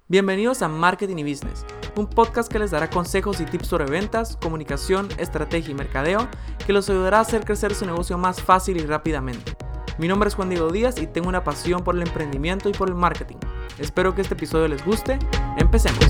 Bienvenidos a Marketing y Business, un podcast que les dará consejos y tips sobre ventas, comunicación, estrategia y mercadeo que los ayudará a hacer crecer su negocio más fácil y rápidamente. Mi nombre es Juan Diego Díaz y tengo una pasión por el emprendimiento y por el marketing. Espero que este episodio les guste. ¡Empecemos!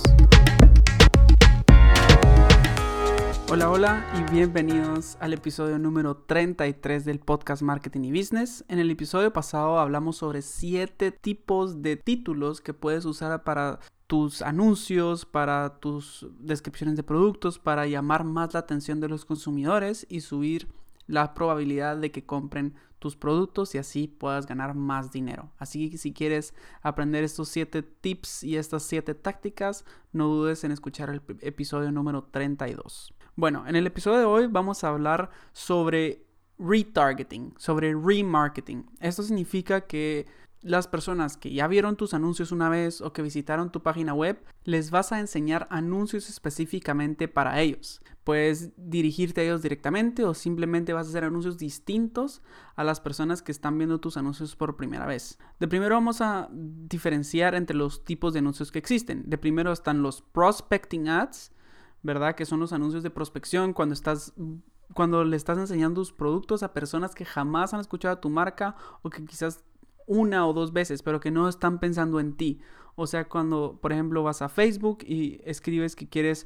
Hola y bienvenidos al episodio número 33 del podcast Marketing y Business. En el episodio pasado hablamos sobre 7 tipos de títulos que puedes usar para tus anuncios, para tus descripciones de productos, para llamar más la atención de los consumidores y subir la probabilidad de que compren tus productos y así puedas ganar más dinero. Así que si quieres aprender estos 7 tips y estas 7 tácticas, no dudes en escuchar el episodio número 32. Bueno, en el episodio de hoy vamos a hablar sobre retargeting, sobre remarketing. Esto significa que las personas que ya vieron tus anuncios una vez o que visitaron tu página web, les vas a enseñar anuncios específicamente para ellos. Puedes dirigirte a ellos directamente o simplemente vas a hacer anuncios distintos a las personas que están viendo tus anuncios por primera vez. De primero vamos a diferenciar entre los tipos de anuncios que existen. De primero están los prospecting ads, ¿verdad? Que son los anuncios de prospección cuando le estás enseñando tus productos a personas que jamás han escuchado tu marca o que quizás una o dos veces, pero que no están pensando en ti. O sea, cuando, por ejemplo, vas a Facebook y escribes que quieres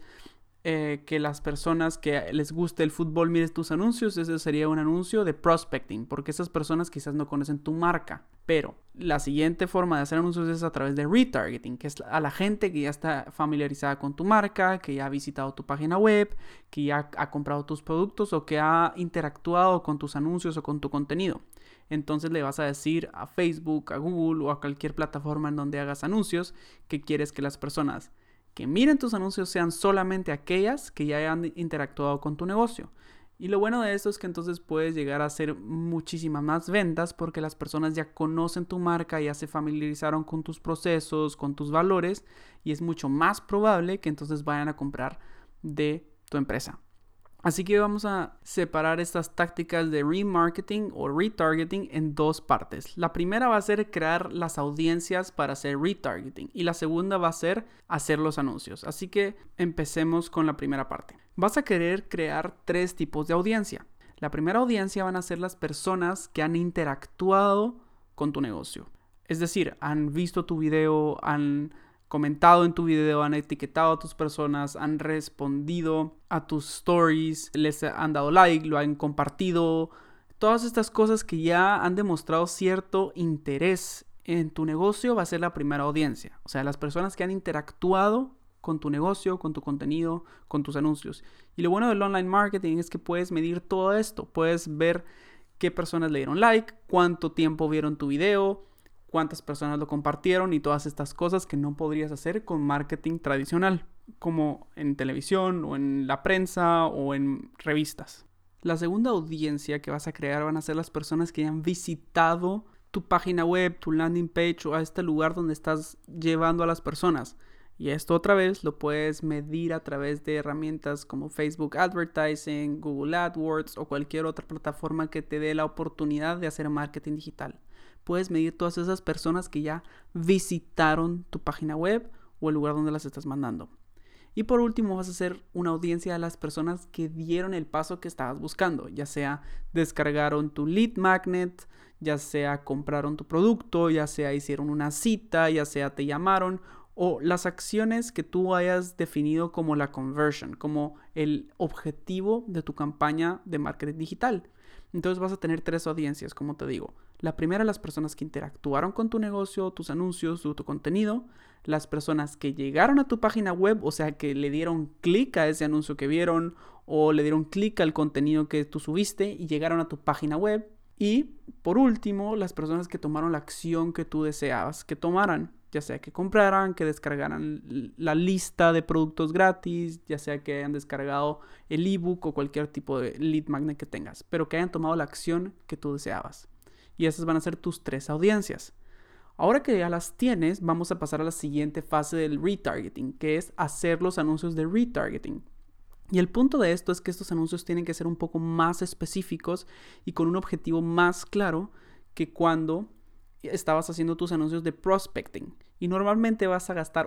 que las personas que les guste el fútbol miren tus anuncios, ese sería un anuncio de prospecting, porque esas personas quizás no conocen tu marca. Pero la siguiente forma de hacer anuncios es a través de retargeting, que es a la gente que ya está familiarizada con tu marca, que ya ha visitado tu página web, que ya ha comprado tus productos o que ha interactuado con tus anuncios o con tu contenido. Entonces le vas a decir a Facebook, a Google o a cualquier plataforma en donde hagas anuncios que quieres que las personas que miren tus anuncios sean solamente aquellas que ya hayan interactuado con tu negocio. Y lo bueno de esto es que entonces puedes llegar a hacer muchísimas más ventas porque las personas ya conocen tu marca, ya se familiarizaron con tus procesos, con tus valores y es mucho más probable que entonces vayan a comprar de tu empresa. Así que vamos a separar estas tácticas de remarketing o retargeting en dos partes. La primera va a ser crear las audiencias para hacer retargeting y la segunda va a ser hacer los anuncios. Así que empecemos con la primera parte. Vas a querer crear 3 tipos de audiencia. La primera audiencia van a ser las personas que han interactuado con tu negocio. Es decir, han visto tu video, han comentado en tu video, han etiquetado a tus personas, han respondido a tus stories, les han dado like, lo han compartido. Todas estas cosas que ya han demostrado cierto interés en tu negocio va a ser la primera audiencia. O sea, las personas que han interactuado con tu negocio, con tu contenido, con tus anuncios. Y lo bueno del online marketing es que puedes medir todo esto. Puedes ver qué personas le dieron like, cuánto tiempo vieron tu video, cuántas personas lo compartieron y todas estas cosas que no podrías hacer con marketing tradicional, como en televisión o en la prensa o en revistas. La segunda audiencia que vas a crear van a ser las personas que han visitado tu página web, tu landing page o a este lugar donde estás llevando a las personas. Y esto otra vez lo puedes medir a través de herramientas como Facebook Advertising, Google AdWords o cualquier otra plataforma que te dé la oportunidad de hacer marketing digital. Puedes medir todas esas personas que ya visitaron tu página web o el lugar donde las estás mandando. Y por último vas a hacer una audiencia de las personas que dieron el paso que estabas buscando, ya sea descargaron tu lead magnet, ya sea compraron tu producto, ya sea hicieron una cita, ya sea te llamaron o las acciones que tú hayas definido como la conversion, como el objetivo de tu campaña de marketing digital. Entonces vas a tener 3 audiencias, como te digo. La primera, las personas que interactuaron con tu negocio, tus anuncios, tu contenido. Las personas que llegaron a tu página web, o sea, que le dieron clic a ese anuncio que vieron o le dieron clic al contenido que tú subiste y llegaron a tu página web. Y, por último, las personas que tomaron la acción que tú deseabas que tomaran. Ya sea que compraran, que descargaran la lista de productos gratis, ya sea que hayan descargado el ebook o cualquier tipo de lead magnet que tengas, pero que hayan tomado la acción que tú deseabas. Y esas van a ser tus 3 audiencias. Ahora que ya las tienes, vamos a pasar a la siguiente fase del retargeting, que es hacer los anuncios de retargeting. Y el punto de esto es que estos anuncios tienen que ser un poco más específicos y con un objetivo más claro que cuando estabas haciendo tus anuncios de prospecting. Y normalmente vas a gastar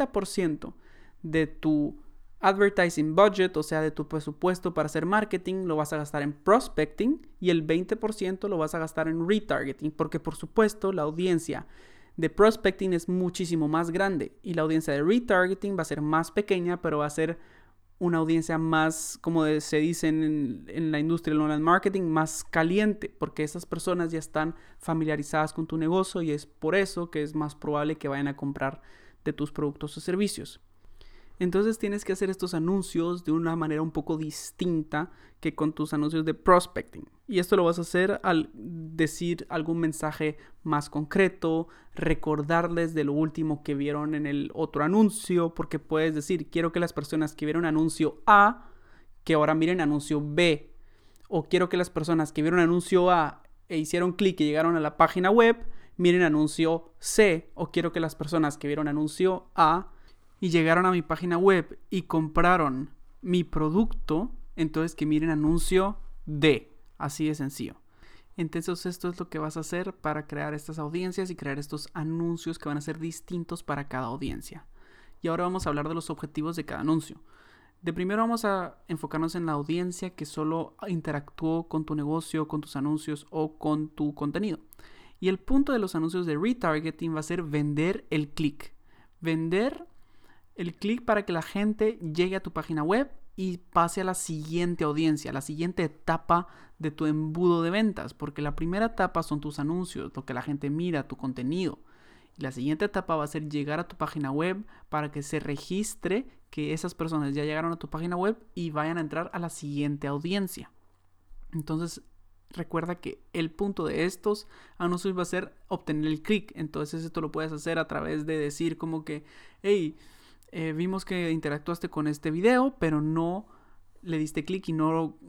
80% de tu advertising budget, o sea, de tu presupuesto para hacer marketing, lo vas a gastar en prospecting y el 20% lo vas a gastar en retargeting, porque por supuesto la audiencia de prospecting es muchísimo más grande y la audiencia de retargeting va a ser más pequeña, pero va a ser una audiencia más, como se dice en la industria del online marketing, más caliente, porque esas personas ya están familiarizadas con tu negocio y es por eso que es más probable que vayan a comprar de tus productos o servicios. Entonces tienes que hacer estos anuncios de una manera un poco distinta que con tus anuncios de prospecting. Y esto lo vas a hacer al decir algún mensaje más concreto, recordarles de lo último que vieron en el otro anuncio, porque puedes decir, quiero que las personas que vieron anuncio A, que ahora miren anuncio B. O quiero que las personas que vieron anuncio A e hicieron clic y llegaron a la página web, miren anuncio C. O quiero que las personas que vieron anuncio A y llegaron a mi página web y compraron mi producto, entonces que miren anuncio D. Así de sencillo. Entonces esto es lo que vas a hacer para crear estas audiencias y crear estos anuncios que van a ser distintos para cada audiencia. Y ahora vamos a hablar de los objetivos de cada anuncio. De primero vamos a enfocarnos en la audiencia que solo interactuó con tu negocio, con tus anuncios o con tu contenido. Y el punto de los anuncios de retargeting va a ser vender el clic. Vender el clic para que la gente llegue a tu página web y pase a la siguiente audiencia, a la siguiente etapa de tu embudo de ventas, porque la primera etapa son tus anuncios, lo que la gente mira, tu contenido. Y la siguiente etapa va a ser llegar a tu página web para que se registre que esas personas ya llegaron a tu página web y vayan a entrar a la siguiente audiencia. Entonces, recuerda que el punto de estos anuncios va a ser obtener el clic. Entonces, esto lo puedes hacer a través de decir como que, hey, vimos que interactuaste con este video, pero no le diste clic y no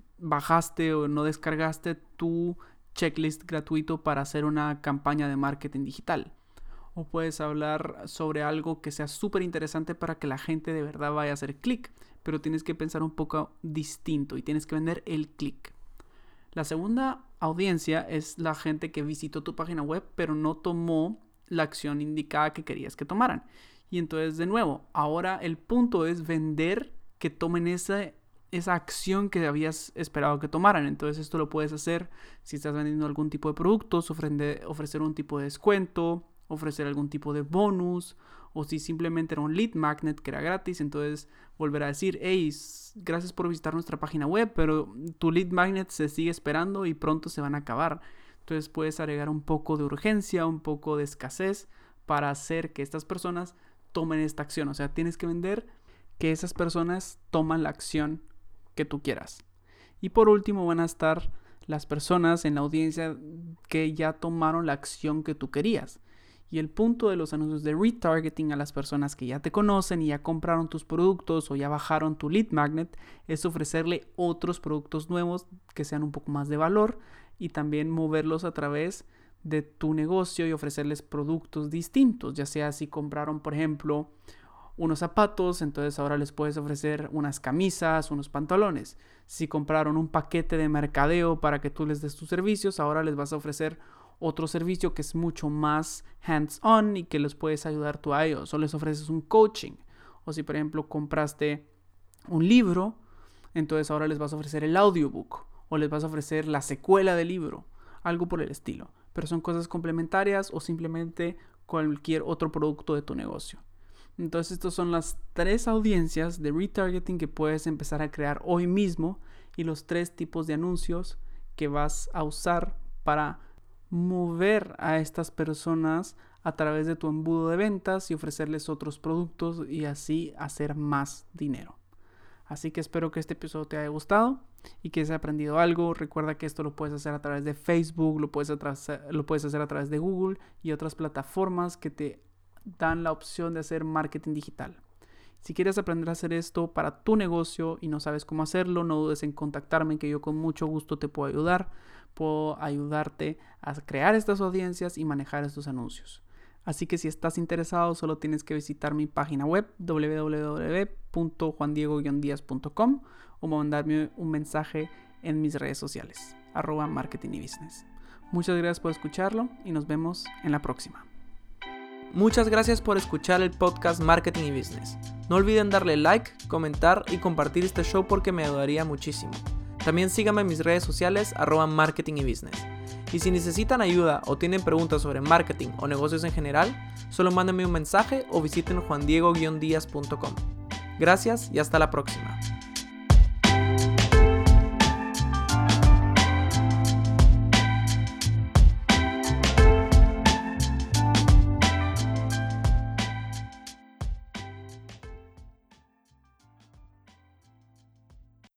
bajaste o no descargaste tu checklist gratuito para hacer una campaña de marketing digital. O puedes hablar sobre algo que sea súper interesante para que la gente de verdad vaya a hacer clic, pero tienes que pensar un poco distinto y tienes que vender el clic. La segunda audiencia es la gente que visitó tu página web, pero no tomó la acción indicada que querías que tomaran. Y entonces, de nuevo, ahora el punto es vender que tomen esa acción que habías esperado que tomaran. Entonces, esto lo puedes hacer si estás vendiendo algún tipo de productos, ofrecer un tipo de descuento, ofrecer algún tipo de bonus, o si simplemente era un lead magnet que era gratis, entonces volver a decir, hey, gracias por visitar nuestra página web, pero tu lead magnet se sigue esperando y pronto se van a acabar. Entonces, puedes agregar un poco de urgencia, un poco de escasez para hacer que estas personas tomen esta acción. O sea, tienes que vender que esas personas toman la acción que tú quieras. Y por último van a estar las personas en la audiencia que ya tomaron la acción que tú querías. Y el punto de los anuncios de retargeting a las personas que ya te conocen y ya compraron tus productos o ya bajaron tu lead magnet es ofrecerle otros productos nuevos que sean un poco más de valor y también moverlos a través de tu negocio y ofrecerles productos distintos, ya sea si compraron, por ejemplo, unos zapatos, entonces ahora les puedes ofrecer unas camisas, unos pantalones. Si compraron un paquete de mercadeo para que tú les des tus servicios, ahora les vas a ofrecer otro servicio que es mucho más hands-on y que les puedes ayudar tú a ellos, o les ofreces un coaching. O si, por ejemplo, compraste un libro, entonces ahora les vas a ofrecer el audiobook o les vas a ofrecer la secuela del libro, algo por el estilo. Pero son cosas complementarias o simplemente cualquier otro producto de tu negocio. Entonces, estas son las 3 audiencias de retargeting que puedes empezar a crear hoy mismo y los 3 tipos de anuncios que vas a usar para mover a estas personas a través de tu embudo de ventas y ofrecerles otros productos y así hacer más dinero. Así que espero que este episodio te haya gustado y que hayas aprendido algo. Recuerda que esto lo puedes hacer a través de Facebook, lo puedes hacer a través de Google y otras plataformas que te dan la opción de hacer marketing digital. Si quieres aprender a hacer esto para tu negocio y no sabes cómo hacerlo, no dudes en contactarme, que yo con mucho gusto te puedo ayudar. Puedo ayudarte a crear estas audiencias y manejar estos anuncios. Así que si estás interesado, solo tienes que visitar mi página web www.juandiego-diaz.com o mandarme un mensaje en mis redes sociales. @marketingybusiness. Muchas gracias por escucharlo y nos vemos en la próxima. Muchas gracias por escuchar el podcast Marketing y Business. No olviden darle like, comentar y compartir este show porque me ayudaría muchísimo. También síganme en mis redes sociales @marketingybusiness. Y si necesitan ayuda o tienen preguntas sobre marketing o negocios en general, solo mándenme un mensaje o visiten juandiego-diaz.com. Gracias y hasta la próxima.